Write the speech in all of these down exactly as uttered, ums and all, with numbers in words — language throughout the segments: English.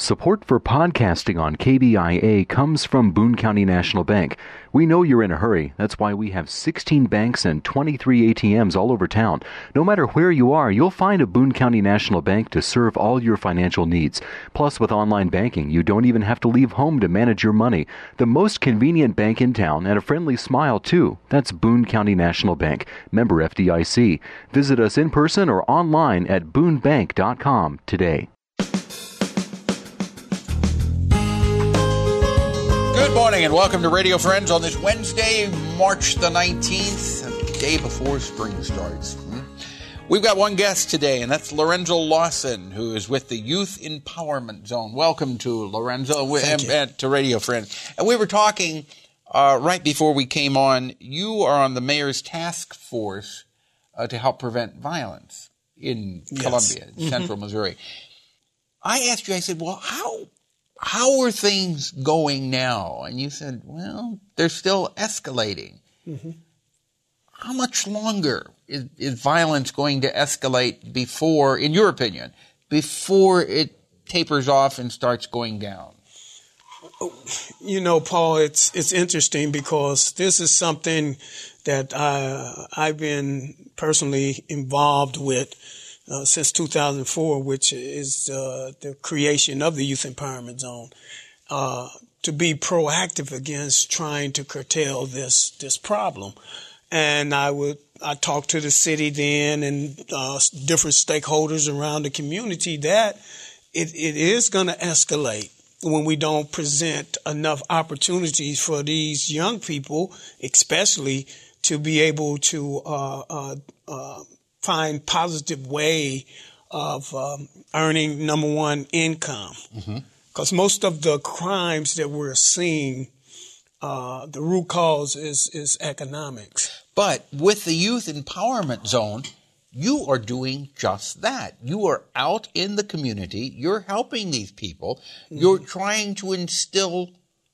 Support for podcasting on K B I A comes from Boone County National Bank. We know you're in a hurry. That's why we have sixteen banks and twenty-three A T Ms all over town. No matter where you are, you'll find a Boone County National Bank to serve all your financial needs. Plus, with online banking, you don't even have to leave home to manage your money. The most convenient bank in town and a friendly smile, too. That's Boone County National Bank, member F D I C. Visit us in person or online at boone bank dot com today. Good morning and welcome to Radio Friends on this Wednesday, March the nineteenth, the day before spring starts. We've got one guest today, and that's Lorenzo Lawson, who is with the Youth Empowerment Zone. Welcome to Lorenzo and, and to Radio Friends. And we were talking uh, right before we came on. You are on the mayor's task force uh, to help prevent violence in yes. Columbia, mm-hmm. Central Missouri. I asked you, I said, well, how... How are things going now? And you said, well, they're still escalating. Mm-hmm. How much longer is, is violence going to escalate before, in your opinion, before it tapers off and starts going down? You know, Paul, it's it's interesting because this is something that I, I've been personally involved with Uh, since two thousand four, which is uh, the creation of the Youth Empowerment Zone, uh, to be proactive against trying to curtail this this problem. And I would I talked to the city then and uh, different stakeholders around the community that it, it is going to escalate when we don't present enough opportunities for these young people, especially to be able to uh, uh, uh, find positive way of um, earning, number one, income. Because mm-hmm. most of the crimes that we're seeing, uh, the root cause is, is economics. But with the Youth Empowerment Zone, you are doing just that. You are out in the community. You're helping these people. Mm-hmm. You're trying to instill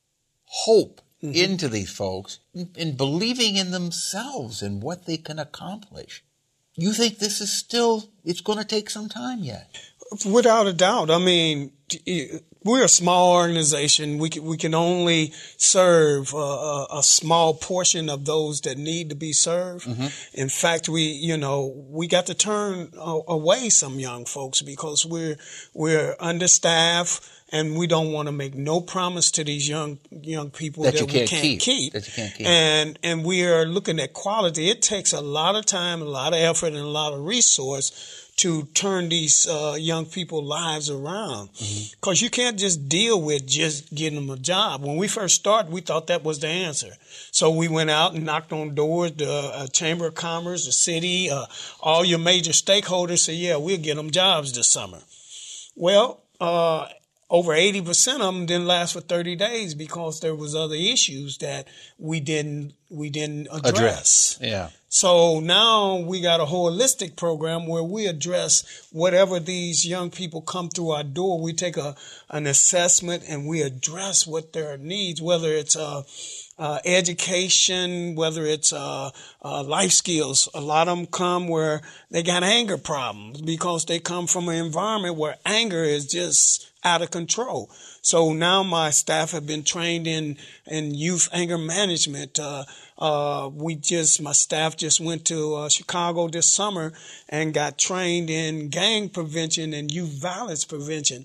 hope mm-hmm. into these folks and believing in themselves and what they can accomplish. You think this is still, it's going to take some time yet? Without a doubt. I mean, we're a small organization. We can, we can only serve a, a small portion of those that need to be served. Mm-hmm. In fact, we, you know, we got to turn away some young folks because we're, we're understaffed. And we don't want to make no promise to these young young people that, that you we can't can't keep. keep. That you can't keep. And and we are looking at quality. It takes a lot of time, a lot of effort, and a lot of resource to turn these uh, young people's lives around. Because mm-hmm. you can't just deal with just getting them a job. When we first started, we thought that was the answer. So we went out and knocked on doors, the uh, Chamber of Commerce, the city, uh, all your major stakeholders said, yeah, we'll get them jobs this summer. Well, uh, over eighty percent of them didn't last for thirty days because there was other issues that we didn't we didn't address. address. Yeah. So now we got a holistic program where we address whatever these young people come through our door. We take a an assessment and we address what their needs, whether it's uh, uh, education, whether it's uh, uh, life skills. A lot of them come where they got anger problems because they come from an environment where anger is just out of control. So now my staff have been trained in, in youth anger management. Uh, uh, we just, my staff just went to uh, Chicago this summer and got trained in gang prevention and youth violence prevention.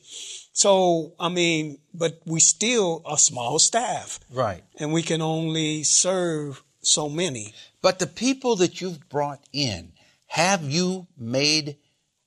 So, I mean, but we still a small staff. Right. And we can only serve so many. But the people that you've brought in, have you made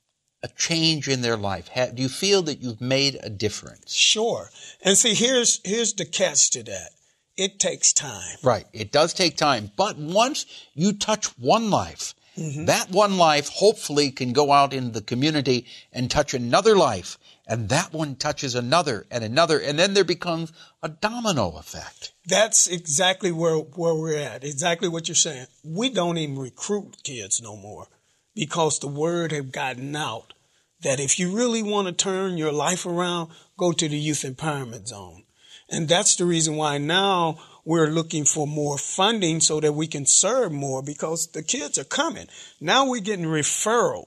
a change in their life? Have, do you feel that you've made a difference? Sure. And see, here's here's the catch to that. It takes time. Right. It does take time. But once you touch one life, mm-hmm. that one life hopefully can go out in the community and touch another life. And that one touches another and another. And then there becomes a domino effect. That's exactly where, where we're at. Exactly what you're saying. We don't even recruit kids no more, because the word have gotten out that if you really want to turn your life around, go to the Youth Empowerment Zone. And that's the reason why now we're looking for more funding so that we can serve more, because the kids are coming. Now we're getting referrals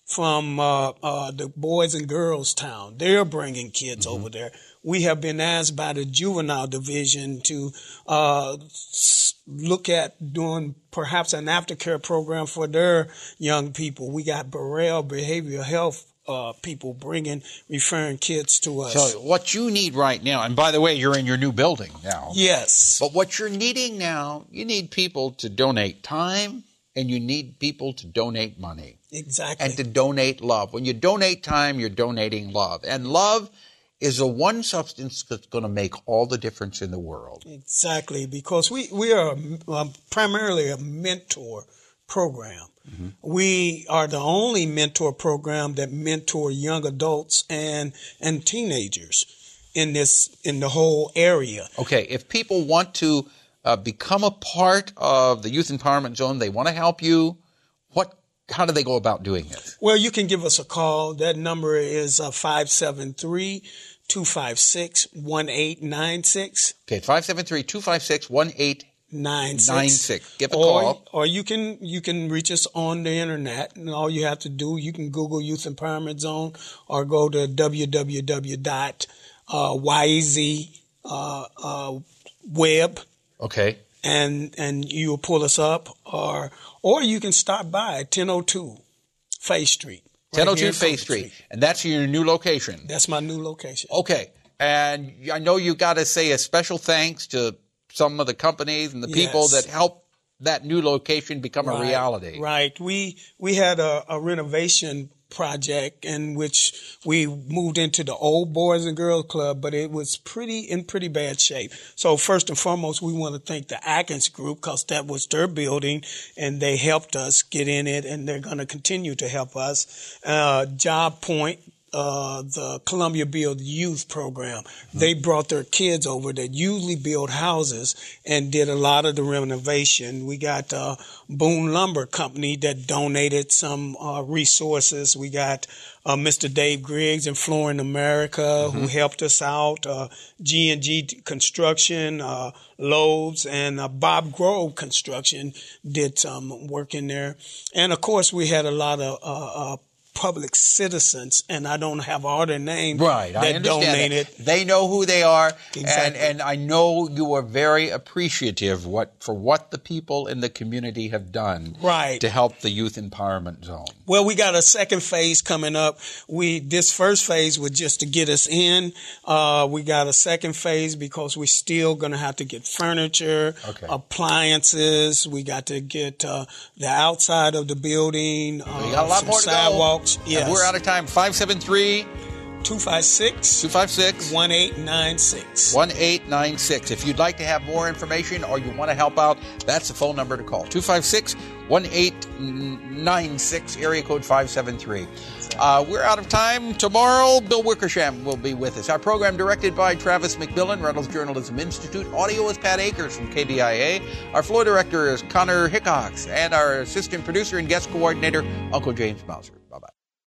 from uh, uh, the Boys and Girls Town. They're bringing kids mm-hmm. over there. We have been asked by the juvenile division to uh, look at doing perhaps an aftercare program for their young people. We got Burrell Behavioral Health uh, people bringing, referring kids to us. So what you need right now, and by the way, you're in your new building now. Yes. But what you're needing now, you need people to donate time, and you need people to donate money. Exactly. And to donate love. When you donate time, you're donating love. And love is the one substance that's going to make all the difference in the world. Exactly, because we, we are um, primarily a mentor program. Mm-hmm. We are the only mentor program that mentor young adults and and teenagers in this in the whole area. Okay, if people want to uh, become a part of the Youth Empowerment Zone, they want to help you, what how do they go about doing it? Well, you can give us a call. That number is uh, five seven three, two five six, one eight nine six. Okay, five seven three, two five six, one eight nine six. Give a or, call. Or you can you can reach us on the internet, and all you have to do, you can Google Youth Empowerment Zone or go to w w w dot y z web. Okay. And and you will pull us up, or or you can stop by at ten oh two Faith Street. Right ten oh two Faith Street. Street. And that's your new location. That's my new location. Okay. And I know you got to say a special thanks to some of the companies and the people yes. that helped that new location become right. a reality. Right. We we had a, a renovation project in which we moved into the old Boys and Girls Club, but it was pretty in pretty bad shape. So first and foremost, we want to thank the Atkins Group, because that was their building, and they helped us get in it, and they're going to continue to help us. Uh, Job Point, uh, the Columbia Build Youth Program, mm-hmm. they brought their kids over that usually build houses and did a lot of the renovation. We got uh, Boone Lumber Company that donated some uh, resources. We got uh, Mister Dave Griggs and Flooring America mm-hmm. who helped us out. Uh, G and G Construction, uh, Lowe's, and uh, Bob Grove Construction did some work in there. And of course, we had a lot of uh, uh, public citizens, and I don't have all their names right, that I understand donated. That. They know who they are, exactly. and, and I know you are very appreciative what for what the people in the community have done right. to help the Youth Empowerment Zone. Well, we got a second phase coming up. We This first phase was just to get us in. Uh, we got a second phase because we're still going to have to get furniture, okay. appliances. We got to get uh, the outside of the building, uh, we got a lot some more to sidewalks. Go. Yes. And we're out of time. five seven three, two five six, two five six, one eight nine six. one eight nine six. If you'd like to have more information or you want to help out, that's the phone number to call. two five six, one eight nine six, area code five seven three. Uh, we're out of time. Tomorrow, Bill Wickersham will be with us. Our program directed by Travis McMillan, Reynolds Journalism Institute. Audio is Pat Akers from K B I A. Our floor director is Connor Hickox. And our assistant producer and guest coordinator, Uncle James Mauser.